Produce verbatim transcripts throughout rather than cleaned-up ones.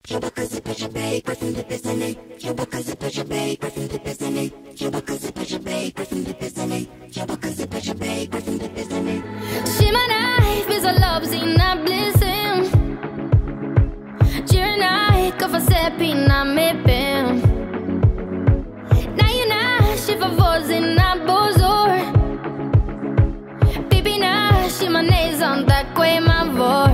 She my knife is a love zina blessing. Giornai că fazer pina me bem. Na yuna she favor na bozor. Baby na she my nails on that quay my vor.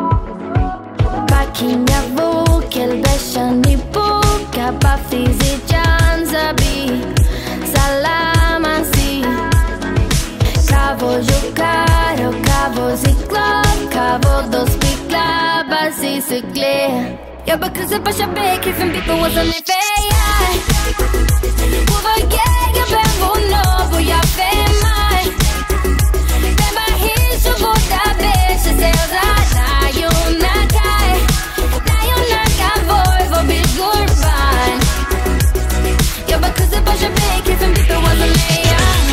Bakinha vou que el besha ni boca pa fizi janzabi. Salama si. Cavo jogar, o cavo ziclop, cavo dos piclabas e cicle. Jag bara kunde bara köpa kiffen people wasn't it fair. Over yeah, jag behöver nå och jag femmar. Men bara hit så borta bäst jag ser att när jag nakar. När jag nakar Volvo bil gurban. Jag bara kunde bara köpa kiffen people wasn't it fair.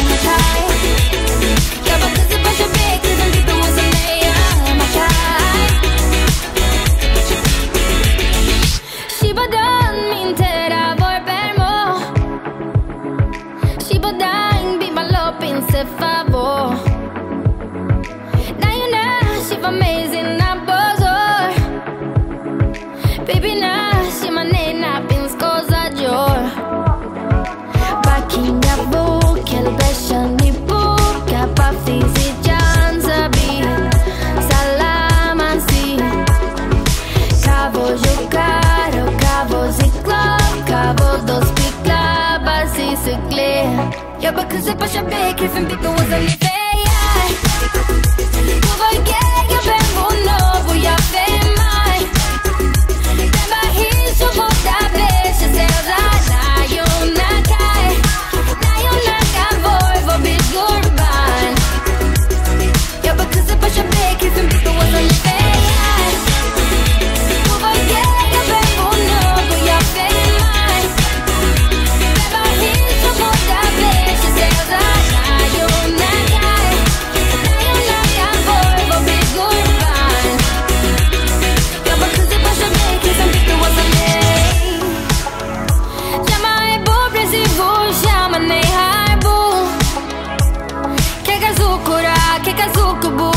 Favor. Now you know she amazing, not bozor. Baby now she my name, not pins cause I jor. Bakinha boca, el besha ni boca, pa fizi janzabi. Salama si. Cavo jogar, o cavo ziclop, cavo dos piclabas e cicle. Jag bara kunde bara köpa kiffen people wasn't it fair. Over yeah, jag behöver nå och jag femmar. Men bara hit så borta bäst jag ser att när jag nakar. När jag nakar Volvo bil gurban. Jag bara kunde bara köpa kiffen people wasn't it fair. Over yeah, jag behöver nå och jag femmar. Men bara hit så borta bäst jag ser att när jag nakar. När jag nakar Volvo bil gurban. Jag bara kunde bara köpa kiffen people wasn't it. Llama e pobrecivo, llama nej harbo. Keka zukura, keka zukubu.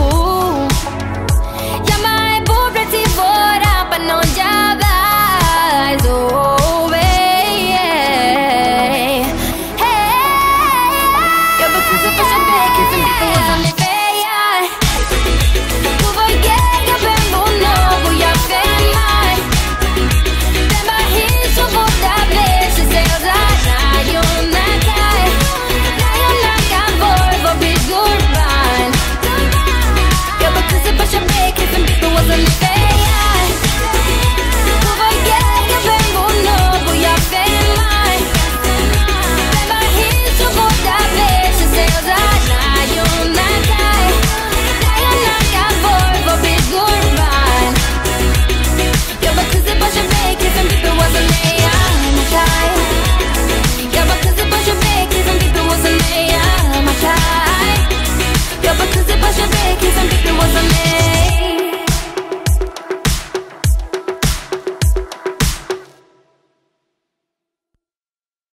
Llama e pobrecivo, rapa no java. Oh, hey, hey. Jag bara kunde bara köpa kiffen people wasn't it fair. Over yeah, jag behöver nå och jag femmar. Men bara hit så borta bäst jag ser att när jag nakar. När jag nakar Volvo bil gurban. Jag bara kunde bara köpa kiffen people wasn't it fair. Over yeah, jag behöver nå och jag femmar. Men bara hit så borta bäst jag ser att när jag nakar. När jag nakar Volvo bil gurban. Jag bara kunde bara köpa kiffen people wasn't it fair. Jag bara kunde bara köpa kiffen people wasn't it fair. Jag bara kunde bara köpa kiffen people wasn't it fair.